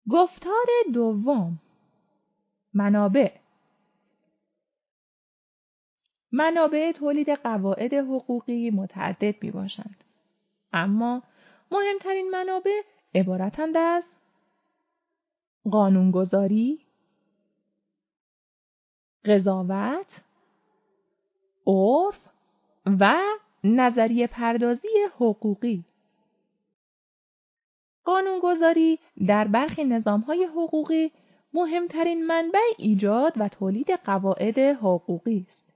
گفتار دوم، منابع تولید قواعد حقوقی متعدد می باشند. اما مهمترین منابع عبارتند از قانونگذاری، قضاوت، عرف و نظریه پردازی حقوقی. قانونگذاری در برخی نظام‌های حقوقی مهمترین منبع ایجاد و تولید قواعد حقوقی است.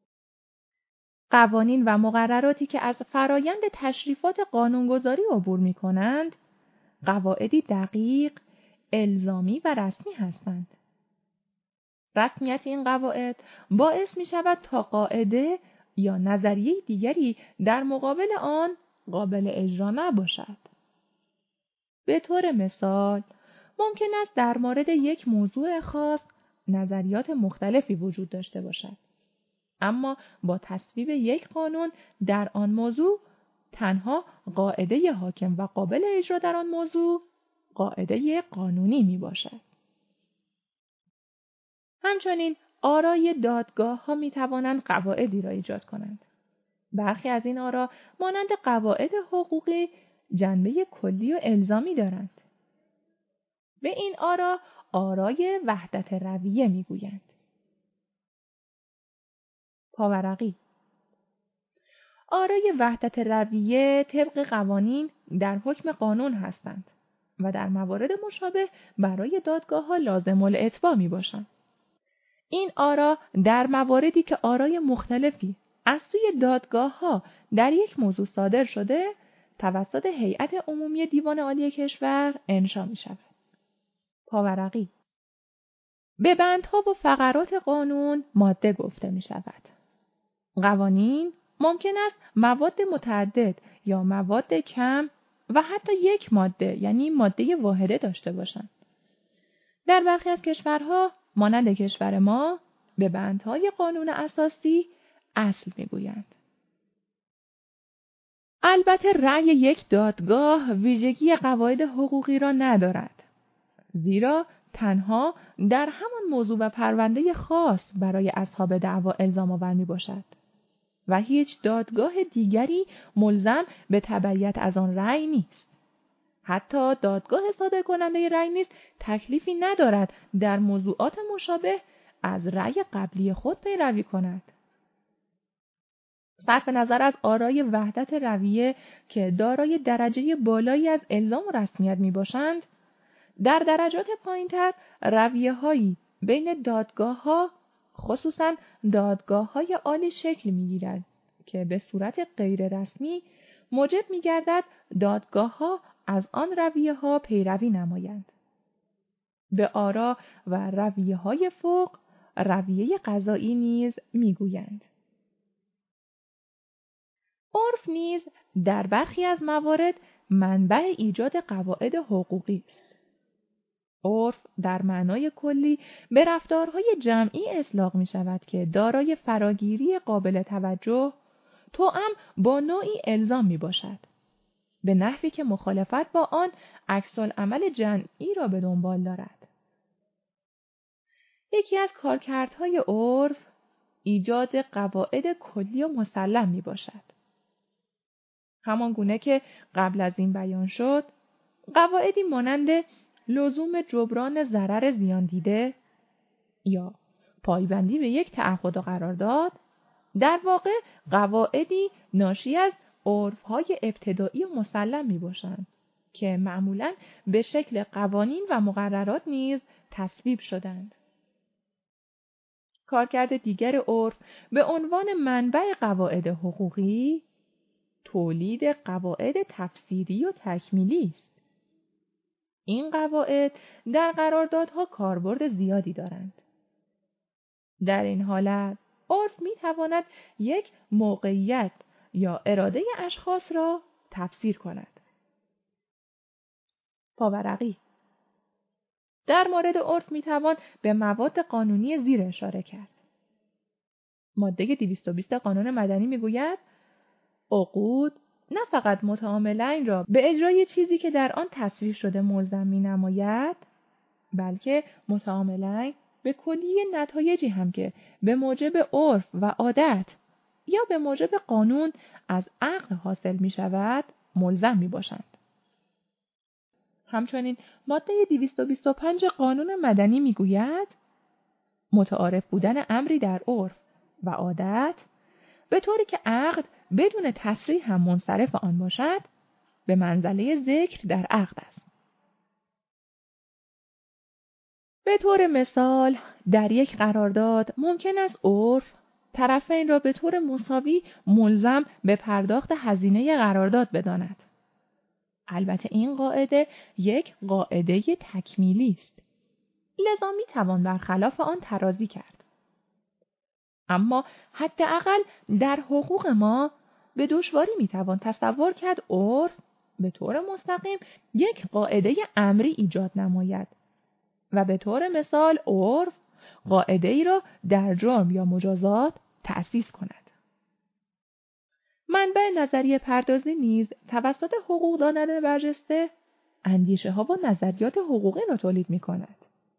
قوانین و مقرراتی که از فرایند تشریفات قانونگذاری عبور می‌کنند، قواعدی دقیق، الزامی و رسمی هستند. رسمیت این قواعد باعث می‌شود تا قاعده یا نظریه دیگری در مقابل آن قابل اجرا نباشد. به طور مثال، ممکن است در مورد یک موضوع خاص نظریات مختلفی وجود داشته باشد. اما با تصویب یک قانون در آن موضوع، تنها قاعده حاکم و قابل اجرا در آن موضوع قاعده قانونی می باشد. همچنین آرای دادگاه‌ها می توانند قواعدی را ایجاد کنند. برخی از این آرا مانند قواعد حقوقی جنبه کلی و الزامی دارند. به این آرا آرای وحدت رویه می گویند. پاورقی. آرای وحدت رویه طبق قوانین در حکم قانون هستند و در موارد مشابه برای دادگاه‌ها لازم الاتباع می باشند. این آرا در مواردی که آرای مختلفی از سوی دادگاه‌ها در یک موضوع صادر شده، توسط هیئت عمومی دیوان عالی کشور انشا می شود. پاورقی. به بندها و فقرات قانون ماده گفته می شود. قوانین ممکن است مواد متعدد یا مواد کم و حتی یک ماده یعنی ماده واحده داشته باشند. در برخی از کشورها مانند کشور ما به بندهای قانون اساسی اصل میگویند. البته رأی یک دادگاه ویژگی قواعد حقوقی را ندارد، زیرا تنها در همان موضوع و پرونده خاص برای اصحاب دعوا الزام آور می باشد و هیچ دادگاه دیگری ملزم به تبعیت از آن رأی نیست. حتی دادگاه صادر کننده رأی نیز تکلیفی ندارد در موضوعات مشابه از رأی قبلی خود پیروی کند. صرف نظر از آرای وحدت رویه که دارای درجه بالایی از الزام و رسمیت می باشند، در درجات پایین‌تر رویه‌هایی بین دادگاه‌ها، خصوصاً دادگاه‌های عالی شکل می‌گیرد که به صورت غیر رسمی موجب می‌گردد دادگاه‌ها از آن رویه‌ها پیروی نمایند. به آرا و رویه‌های فوق رویه قضایی نیز می‌گویند. عرف نیز در برخی از موارد منبع ایجاد قواعد حقوقی است. عرف در معنای کلی به رفتارهای جمعی اطلاق می شود که دارای فراگیری قابل توجه توأم با نوعی الزام می باشد، به نحوی که مخالفت با آن عکس‌العمل جمعی را به دنبال دارد. یکی از کارکردهای عرف ایجاد قواعد کلی و مسلم می باشد. همان گونه که قبل از این بیان شد، قواعدی مانند لزوم جبران ضرر زیان دیده یا پایبندی به یک تعهد و قرارداد در واقع قواعدی ناشی از عرف‌های ابتدایی و مسلم می‌باشند که معمولاً به شکل قوانین و مقررات نیز تصویب شدند. کارکرد دیگر عرف به عنوان منبع قواعد حقوقی تولید قواعد تفسیری و تکمیلی است. این قواعد در قراردادها کاربرد زیادی دارند. در این حالت عرف می‌تواند یک موقعیت یا اراده اشخاص را تفسیر کند. پاورقی. در مورد عرف می‌توان به مواد قانونی زیر اشاره کرد. ماده 220 قانون مدنی می‌گوید عقود نه فقط متعاملین را به اجرای چیزی که در آن تصریح شده ملزم می‌نماید، بلکه متعاملاً به کلیه نتایجی هم که به موجب عرف و عادت یا به موجب قانون از عقل حاصل می شود ملزم می باشند. همچنین ماده 225 قانون مدنی می گوید متعارف بودن امری در عرف و عادت به طوری که عقد بدون تصریح هم منصرف آن باشد به منزله ذکر در عقد است. به طور مثال در یک قرارداد ممکن است عرف طرفین را به طور مساوی ملزم به پرداخت هزینه قرارداد بداند. البته این قاعده یک قاعده تکمیلی است. لذا می توان برخلاف آن ترازی کرد. اما حداقل در حقوق ما به دشواری می توان تصور کرد عرف به طور مستقیم یک قاعده امری ایجاد نماید و به طور مثال عرف قاعده ای را در جرم یا مجازات تأسیس کند. منبع نظریه پردازی نیز توسط حقوقدانان برجسته اندیشه ها و نظریات حقوقی را تولید می کند.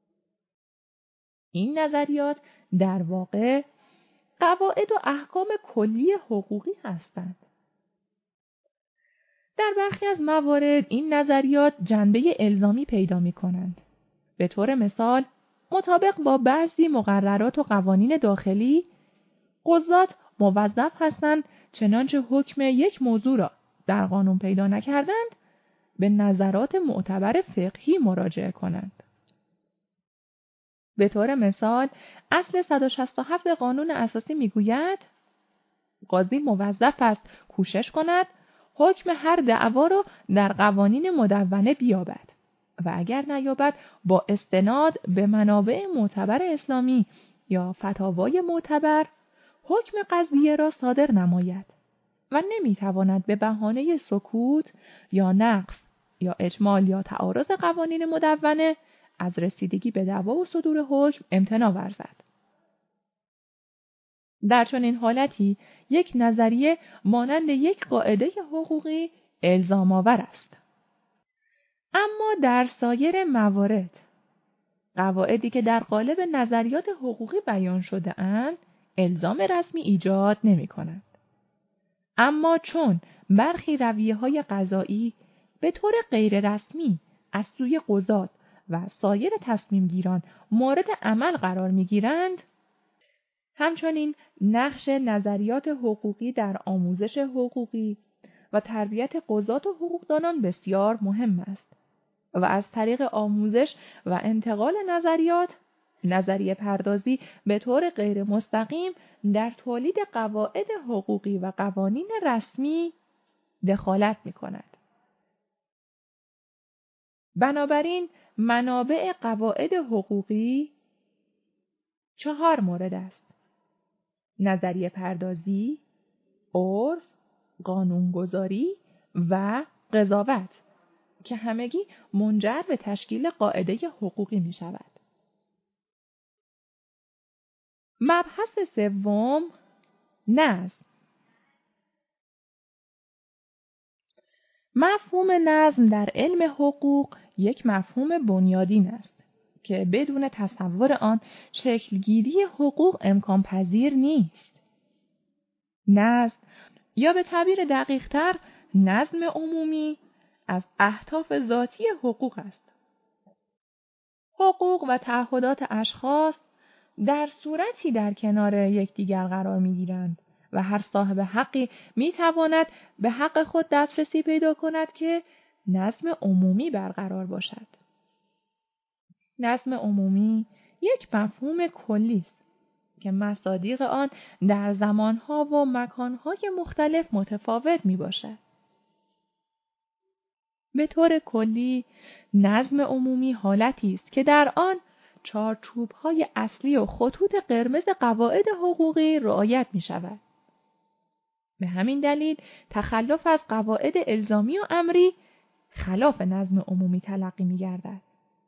این نظریات در واقع قواعد و احکام کلی حقوقی هستند. در برخی از موارد این نظریات جنبه الزامی پیدا می کنند. به طور مثال مطابق با بعضی مقررات و قوانین داخلی قضات موظف هستند چنانچه حکم یک موضوع را در قانون پیدا نکردند به نظرات معتبر فقهی مراجعه کنند. به طور مثال اصل 167 قانون اساسی میگوید قاضی موظف است کوشش کند حکم هر دعوا را در قوانین مدونه بیابد و اگر نیابد با استناد به منابع معتبر اسلامی یا فتاوای معتبر حکم قضیه را صادر نماید و نمیتواند به بهانه سکوت یا نقص یا اجمال یا تعارض قوانین مدونه از رسیدگی به دعوا و صدور حکم امتناع ورزد. در چنین حالتی یک نظریه مانند یک قاعده حقوقی الزام آور است. اما در سایر موارد قواعدی که در قالب نظریات حقوقی بیان شده اند الزام رسمی ایجاد نمی کنند. اما چون برخی رویه‌های قضایی به طور غیر رسمی از سوی قضات و سایر تصمیم گیران مورد عمل قرار می گیرند، همچنین نقش نظریات حقوقی در آموزش حقوقی و تربیت قضات و حقوقدانان بسیار مهم است و از طریق آموزش و انتقال نظریات، نظریه پردازی به طور غیر مستقیم در تولید قواعد حقوقی و قوانین رسمی دخالت می کند. بنابراین منابع قواعد حقوقی 4 مورد است: نظریه پردازی، عرف، قانونگذاری و قضاوت که همگی منجر به تشکیل قاعده حقوقی می شود. مبحث سوم، نظم. مفهوم نظم در علم حقوق یک مفهوم بنیادین است که بدون تصور آن شکلگیری حقوق امکان پذیر نیست. نظم یا به تعبیر دقیق‌تر نظم عمومی از اهداف ذاتی حقوق است. حقوق و تعهدات اشخاص در صورتی در کنار یکدیگر قرار می‌گیرند و هر صاحب حقی می‌تواند به حق خود دسترسی پیدا کند که نظم عمومی برقرار باشد. نظم عمومی یک مفهوم کلی است که مصادیق آن در زمانها و مکانهای مختلف متفاوت میباشد. به طور کلی نظم عمومی حالتی است که در آن چارچوب‌های اصلی و خطوط قرمز قواعد حقوقی رعایت می‌شود. به همین دلیل تخلف از قواعد الزامی و امری خلاف نظم عمومی تلقی می‌گردد.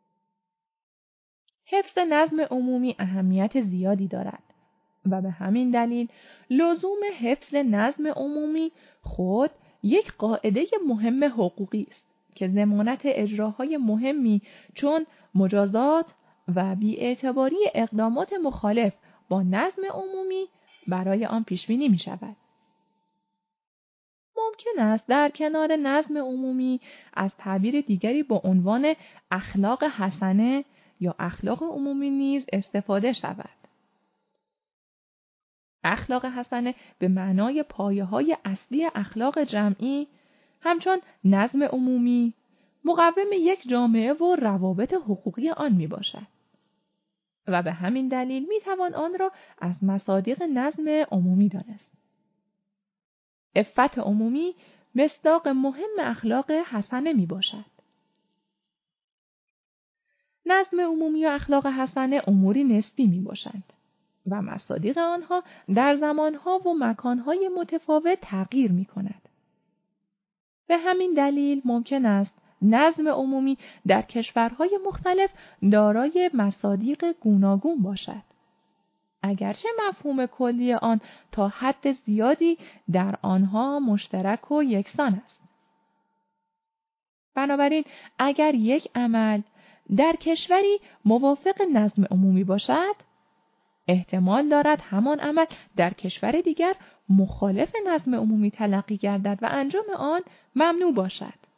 حفظ نظم عمومی اهمیت زیادی دارد و به همین دلیل لزوم حفظ نظم عمومی خود یک قاعده مهم حقوقی است که ضمانت اجراهای مهمی چون مجازات و بی‌اعتباری اقدامات مخالف با نظم عمومی برای آن پیش بینی می شود. ممکن است در کنار نظم عمومی از تعبیر دیگری با عنوان اخلاق حسنه یا اخلاق عمومی نیز استفاده شود. اخلاق حسنه به معنای پایه‌های اصلی اخلاق جمعی همچون نظم عمومی مقوم یک جامعه و روابط حقوقی آن می باشد و به همین دلیل می توان آن را از مصادیق نظم عمومی دانست. عفت عمومی مصداق مهم اخلاق حسنه می باشد. نظم عمومی و اخلاق حسنه اموری نسبی می باشند و مصادیق آنها در زمانها و مکانهای متفاوت تغییر می کند. به همین دلیل ممکن است نظم عمومی در کشورهای مختلف دارای مصادیق گوناگون باشد، اگرچه مفهوم کلی آن تا حد زیادی در آنها مشترک و یکسان است. بنابراین اگر یک عمل در کشوری موافق نظم عمومی باشد، احتمال دارد همان عمل در کشور دیگر مخالف نظم عمومی تلقی گردد و انجام آن ممنوع باشد.